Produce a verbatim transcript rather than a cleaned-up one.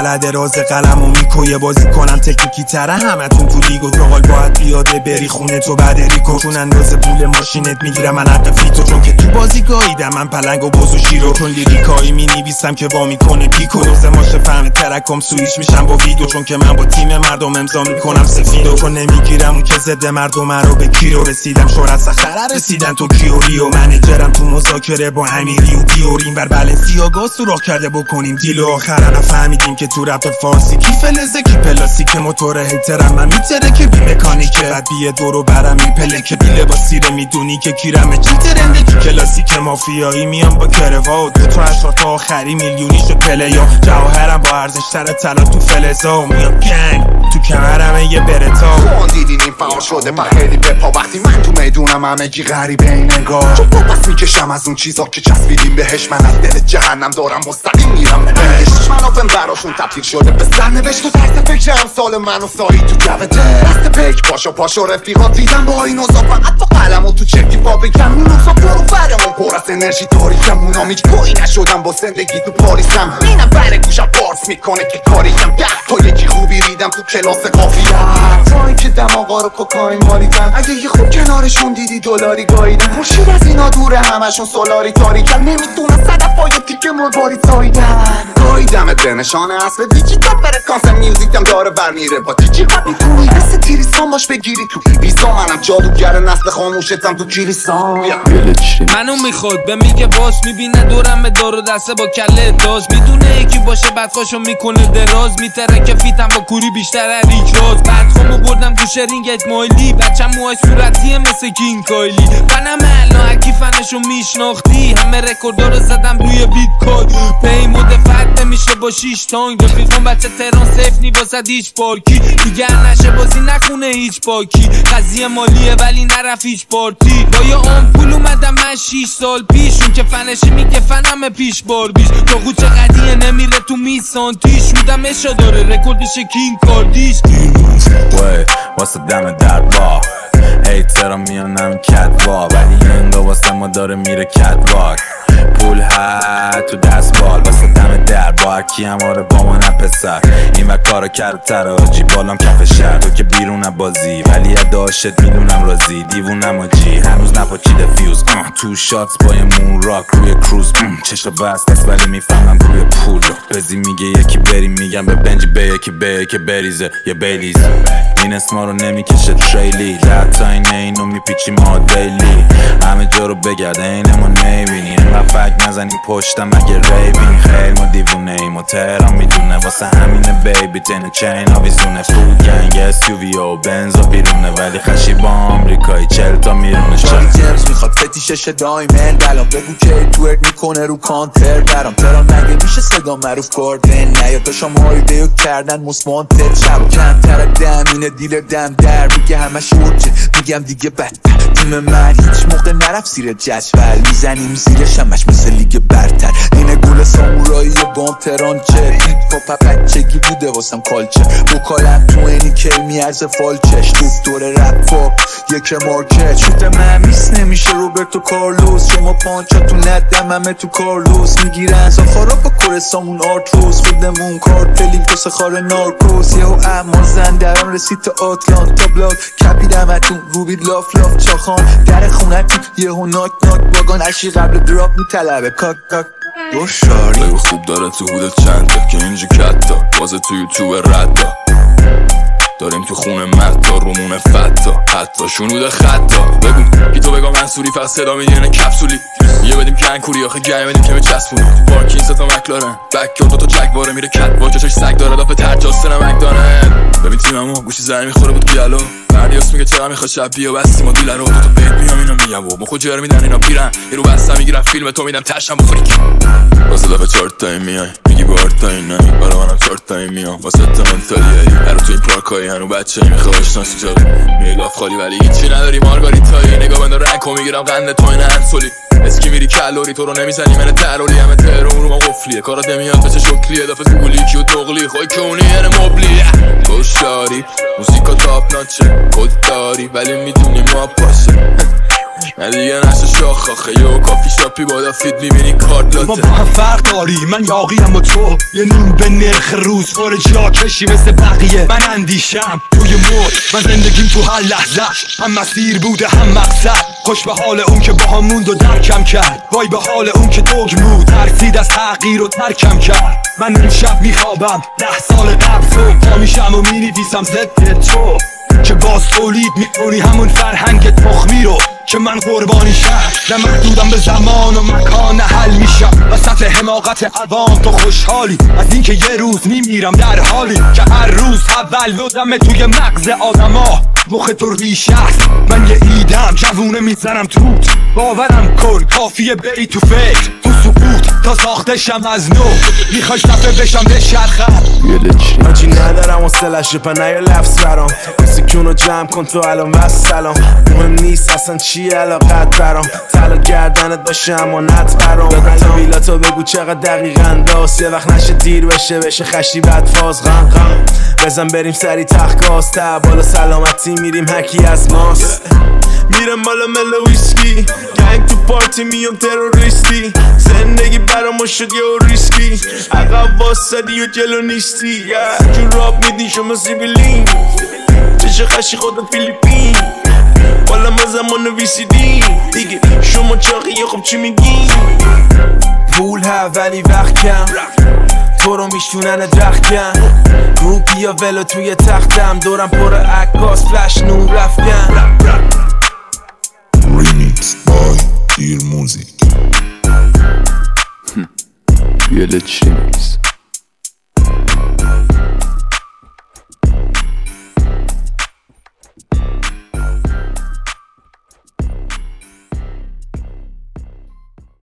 بعد راز قلمو میکویه بازی کنم تکنیکی تره همتون تو لیگو تو حال باید بیاده بری خونه تو بعد ریکو چون اندازه پول ماشینت میگیرم من حق فیتو چون که تو بازی گاییدم من پلنگ و بازو شیرو چون لیریکایی مینویسم که وا میکنه پیکو روز ماشه فهم ترکم سویش میشم با ویدو چون که من با تیم مردم امضا میکنم سفیدو چون نمیگیرم اون که ضد مردم رو به کیرو رسیدم شهرت سخره رسیدن تو کیوریو منیجرم تو مذاکره با امیری و دیورین بر بلنسیاگا سوراخ کرده بکنیم دیلو آخر نفهمیدیم که تو رپ فارسی کی فلزه کی پلاستیک موتور هیترم من میتره که بی مکانیکه بعد بیه دورو برم میپله که بیله با سیره میدونی که کیرمه چی ترنده تو کلاسیک مافیایی میام با کروا دو تا اشرا تا آخری میلیونیشو پلیا جواهرم با ارزش تر طلا تو فلزا میام گنگ تو کمرم یه برتا اون دیدین این فعال شده و خیلی بپا وقتی من تو میدونم همه گی غریبه این نگاه چون پس میکشم از اون چیزا که چسبیدیم بهش من از دل جهنم دارم مستقیم میرم بهش منافم براشون تبدیل شده به سرنوشت و ترس فکر امثال من و سایی تو جو دست پیک پاشو پاشو رفیقات دیدم با این اوضاع فقط با قلم و تو چکی پا بگم اون اوضاع برو برمون پر از انرژی تاریکم اونام هیچ پایی نشدم با زندگی تو پاریسم اینم بره گوشم پارس میکنه که کاریم ده تا یکی خوبی ریدم تو کلاس قافیه تا اینکه دماغا رو کوکائین مالیدن اگه یه خوب کنارشون دیدی دلاری گاییدن خورشید از اینا دوره همشون سولاری تاریکن نمیدونن صدف های تیکه مرباری تاییدن گاییدمت به نشانه اصل دیجیتال فرکانس میوزیکم داره برمیره با دیجی قد میتونی دست تیریسان باش بگیری تو ایبیزا منم جادوگر نسل خاموشتم تو کلیسا منو میخواد به میگه باس میبینه دورم به دار و دسته با کله داز میدونه یکی باشه بدخواشو میکنه دراز میتره که فیتم با کوری بیشتر ریکراز بدخوامو بردم تو شرینگت مایلی بچم موهای صورتیه مثل کینگ کایلی منم الان هرکی فنشو میشناختی همه رکوردا رو زدم روی بیت کد پی مدفت نمیشه با شیش تانگ رفیقم بچه تهران سیف نی واسد هیچ پارکی دیگر نشه بازی نخونه هیچ پاکی قضیه مالیه ولی نرف هیچ پارتی با یه آمپول اومدم من شیش سال پیش اون که فنشه میگه فنم پیش بار بیش تا قوچه قدیه نمیره تو میسانتیش شودم اشا داره رکوردش کینگ کاردیش وای واسه دم در با هیترا میانم کت با ولی اینگا واسه ما داره میره کت واک پول ها تو دست بال واسه دم در با هرکی هم آره با ما نپسر این و کارو کرد تراجی بالام کف شهر تو که بیرونم بازی ولی اداشت میدونم رازی دیوونم آجی هنوز نپاچیده فیوز تو شاتس با یه مون راک روی کروز چشم بست است ولی میفهمم روی پول رزی میگه یکی بریم میگم به بنجی به یکی به که بریزه یه بیلیز این اسما رو نمیکشه تریلی در تا اینه اینو میپیچی ما دیلی همه جا رو بگرده اینه ما نمیبینی اینقدر فک نزنیم پشتم اگه ریبین خیلی ما دیوونه ایم و تهران میدونه واسه همینه بیبی تنه چین آویزونه فول گنگ اس یو وی و بنزا بیرونه ولی خشی با آمریکایی چل تا میرونه جانی جیمز میخواد فتیشش دایمن بلام بگو که تورک میکنه رو کانتر برام تران نگه میشه صدا معروف کردن نیاداشم هایده و کردن مسمانتر شب کمتر دمینه دیل دم در میگه همه شورچه میگم دیگه بدتر تیم من هیچ موقع نرفت زیر جدول میزنیم زیرش همش مثل لیگ برتر اینه گل سامورایی بام تران چه هیت پاپ بچگی بوده واسم کالچه بوکالم تو اینی که میارزه فالچش دکتر رپ پاپ یک مارکت شوت من میس نمیشه روبرتو کارلوس شما پانچاتو ندم همه تو کارلوس میگیرن زافارا با کورسامون آرتروس خودمون کارتلیم کس خار نارکوس یهو اما زندران رسید تا آتلانتا بلاک کپیدم اتون روبید لاف لاف چاخان در خونه تو یهو ناک ناک باگان اشی قبل دراپ میطلبه کاک کاک دو شاری بگو خوب داره تو حودت چنده که اینجا کتا بازه تو یوتیوب ردا داریم تو خونه متا رومونه فتا حتی شنود خطا بگو کی تو بگم منصوری فقط صدا میدینه کپسولی یه بدیم کنکوری آخه گرم بدیم که میچسبونی پارکین ستا مکلارن بک دو تا جک باره میره کت با چشش سگ داره دافه ترجاست نمک داره ببین تیممو گوشی زنی میخوره بود گیالو بردیاس میگه چرا میخواد شب بیا بستیم و دیلن رو تو تو بیت میام اینا میگم و مخو جر میدن اینا پیرن یه رو بستم میگیرم فیلم تو میدم تشم بخوری که واسه دفعه چهار تایی میای میگی بار تایی نایی برای منم چهار تایی میام واسه تمنتالیایی هرو تو این پارکایی هنو بچه میخواهش ناسی جاقی میگه لاف خالی ولی هیچی نداری مارگاریتایی نگاه بنده رنکو میگیرم قنده تو این انسولی اسکی میری کالوری تو رو نمیزنی من ترولی همه تهرون رو ما قفلیه کارات نمیاد بچه شکلیه دفعه زولیکی و دغلی خوی کونی یعنی مبلیه گوشاری موسیقا تاپ ناچه کد داری ولی میدونی ما پاشه نه دیگه نشه شاخ آخه یه کافی شاپی بادا فید میبینی کارت لاته ما با هم فرق داریم، من یاقیم و تو یه نیم به نرخ روز خور جا کشی مثل بقیه. من اندیشم توی مرد، من زندگیم تو هر لحظه هم مسیر بوده هم مقصد. خوش به حال اون که با هم موند و درکم کرد، وای به حال اون که دوگ بود ترسید از تغییر و ترکم کرد. من امشب میخوابم ده سال قبل صبح پا میشم و مینویسم ضد تو که باز تولید میکنی همون فرهنگ تخمی رو که من قربانی شم. نه محدودم به زمان و مکان، نه حل میشم وسط حماقت عوام. تو خوشحالی از اینکه یه روز میمیرم در حالی که هر روز تولدمه توی مغز آدما. مخ تو ریشه است، من یه ایدم جوونه میزنم توت. باورم کن کافیه بری تو فکر تو سکوت تا ساختشم از نو. میخوای صفحه بشم به شرخم آجی ندارم و سلشه پا نیا لفظ برام. سکونو جمع کن تو الان بس سلام. مهم نیست اصلا چیه علاقت برام. تلا گردنت باشه امانت برام. ببین ویلاتو بگو چقدر دقیقاً داست. یه وقت نشه دیر بشه بشه خشی بد فاز غم غم. بزن بریم سری تخت گاز تا بالا سلامتی میریم هکی از ماست. میرم بالا ملو ویسکی گنگ تو پارتی میام تروریستی. زندگی برامو شد یه ریسکی عقب واسدی و جلو نیستی. چون راب میدین شما سیبیلین چشه خشی خودم فیلیپین. والا ما زمان ویسیدی دیگه شما چاقیه خب چی میگین. پول ها ولی وقت کم تو رو میشونن درخت کم. گروپی یا ولو توی تختم دورم پر عکاس فلش نور رفتم. Remix by Dear Music. یه لچی نیست